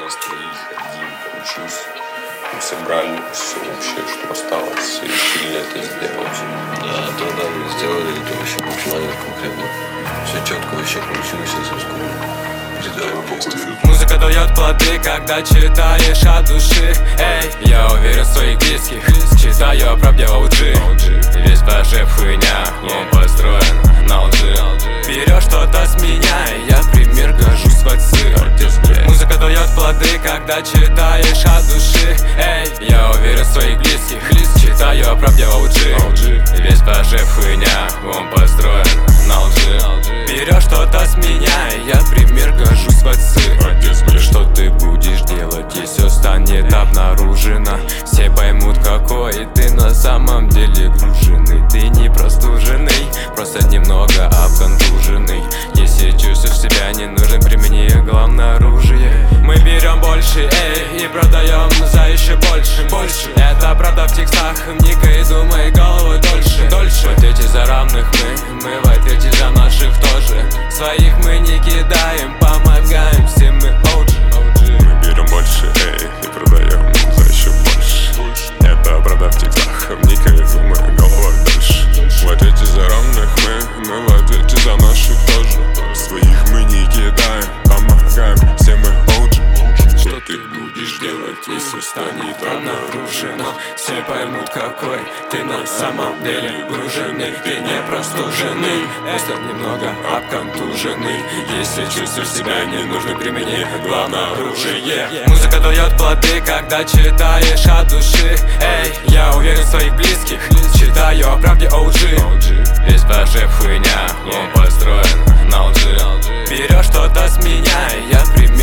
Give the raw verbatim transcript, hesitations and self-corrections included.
троих, один, учусь. Мы собрали все вообще, что осталось, и решили это сделать. Да, то да, сделали это вообще максимально конкретно. Все четко вообще получилось, все скоро. Музыка дает плоды, когда читаешь от души. Эй, я уверен в своих близких, читаю о правде о лжи. Весь пожеп хуйня, он построен на лжи. Берешь что-то с меня, и я в пример гожусь в отцы. Музыка дает плоды, когда читаешь от души. Эй, я уверен в своих близких, читаю о правде о лжи. Весь пожеп хуйня, он построен на лжи. Берешь что-то с меня, и я в пример гожусь в отцы. Что ты будешь делать, если все станет обнаружено? Все поймут, какой ты на самом деле груженный. Ты не простуженный, просто немного обконтуженный. Если чувствуешь себя ненужным, примени главное оружие. Мы берем больше, эй, и продаем за еще больше, больше. Это правда в текстах, вникай, думай головой дольше, дольше. В ответе за равных мы, мы в ответе за наших тоже. Своих мы не кидаем, помогаем, все мы о джи. Мы берем больше, эй, и продаем за еще больше. Это правда в текстах, вникай, думай головой дальше. В ответе за равных мы, мы в ответе за наших тоже. Своих мы не кидаем, помогаем, все мы о джи. Что ты будешь делать, если станет обнаружено? Все поймут, какой ты на самом деле груженный. Ты не простуженный, просто немного обконтуженный. Если чувствуешь себя ненужным, примени главное оружие. Музыка дает плоды, когда читаешь от души. Эй, я уверен в своих близких, читаю о правде о лжи. Весь пожеп хуйня, он построен на лжи. Берешь что-то с меня, и я пример